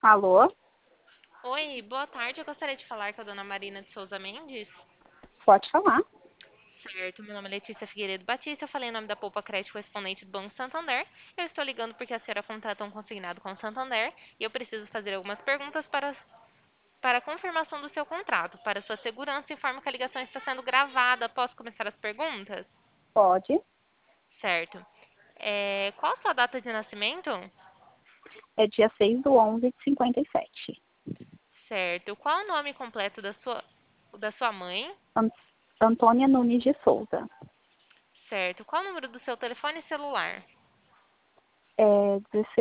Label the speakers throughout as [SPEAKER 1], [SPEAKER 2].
[SPEAKER 1] Alô?
[SPEAKER 2] Oi, boa tarde. Eu gostaria de falar com a dona Marina de Souza Mendes.
[SPEAKER 1] Pode falar.
[SPEAKER 2] Certo, meu nome é Letícia Figueiredo Batista. Eu falei em nome da Poupa Crédito Correspondente do Banco Santander. Eu estou ligando porque a senhora contratou um consignado com o Santander e eu preciso fazer algumas perguntas para a confirmação do seu contrato. Para sua segurança, informo que a ligação está sendo gravada. Posso começar as perguntas?
[SPEAKER 1] Pode.
[SPEAKER 2] Certo. Qual a sua data de nascimento?
[SPEAKER 1] É dia 6/11/57.
[SPEAKER 2] Certo. Qual o nome completo da sua mãe?
[SPEAKER 1] An- Antônia Nunes de Souza.
[SPEAKER 2] Certo. Qual o número do seu telefone celular?
[SPEAKER 1] É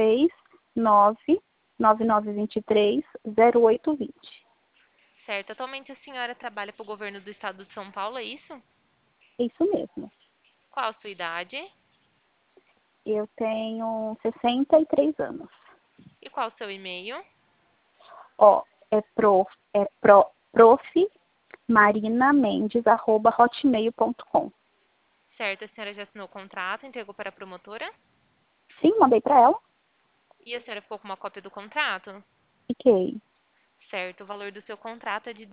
[SPEAKER 1] 16 9923 0820.
[SPEAKER 2] Certo. Atualmente a senhora trabalha para o governo do estado de São Paulo, é isso?
[SPEAKER 1] É isso mesmo.
[SPEAKER 2] Qual a sua idade?
[SPEAKER 1] Eu tenho 63 anos.
[SPEAKER 2] E qual o seu e-mail?
[SPEAKER 1] Ó, prof marinamendes@hotmail.com.
[SPEAKER 2] Certo. A senhora já assinou o contrato, entregou para a promotora?
[SPEAKER 1] Sim, mandei para ela.
[SPEAKER 2] E a senhora ficou com uma cópia do contrato?
[SPEAKER 1] Fiquei.
[SPEAKER 2] Certo. O valor do seu contrato é de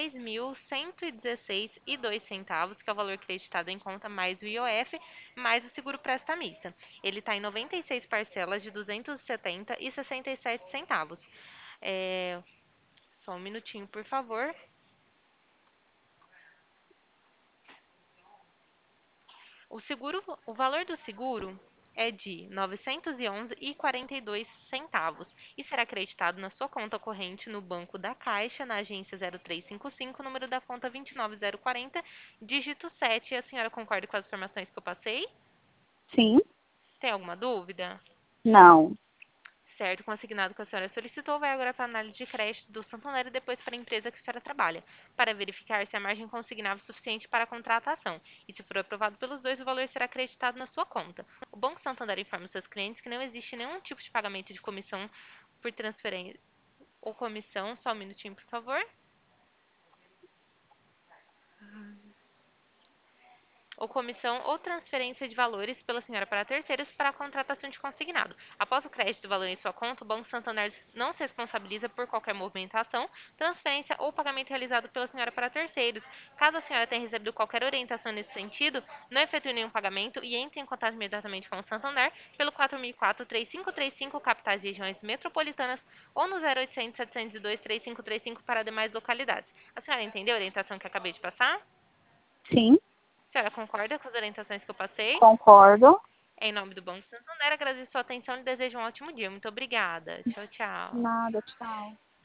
[SPEAKER 2] 16.116,02 que é o valor creditado em conta mais o IOF, mais o seguro prestamista. Ele está em 96 parcelas de 270,67 É, Só um minutinho, por favor. O valor do seguro é de R$ 911,42 e será acreditado na sua conta corrente no Banco da Caixa, na agência 0355, número da conta 29040, dígito 7. A senhora concorda com as informações que eu passei?
[SPEAKER 1] Sim?
[SPEAKER 2] Tem alguma dúvida?
[SPEAKER 1] Não.
[SPEAKER 2] Certo, consignado que a senhora solicitou vai agora para a análise de crédito do Santander e depois para a empresa que a senhora trabalha, para verificar se a margem consignável é suficiente para a contratação. E se for aprovado pelos dois, o valor será acreditado na sua conta. O Banco Santander informa os seus clientes que não existe nenhum tipo de pagamento de comissão por transferência ou comissão. Só um minutinho, por favor. Ou comissão ou transferência de valores pela senhora para terceiros para a contratação de consignado. Após o crédito do valor em sua conta, o Banco Santander não se responsabiliza por qualquer movimentação, transferência ou pagamento realizado pela senhora para terceiros. Caso a senhora tenha recebido qualquer orientação nesse sentido, não efetue nenhum pagamento e entre em contato imediatamente com o Santander pelo 4004-3535, capitais e regiões metropolitanas, ou no 0800-702-3535 para demais localidades. A senhora entendeu a orientação que acabei de passar?
[SPEAKER 1] Sim,
[SPEAKER 2] A senhora concorda com as orientações que eu passei?
[SPEAKER 1] concordo.
[SPEAKER 2] Em nome do Banco Santander, agradeço a sua atenção e desejo um ótimo dia. Muito obrigada. Tchau, tchau.
[SPEAKER 1] Nada, tchau.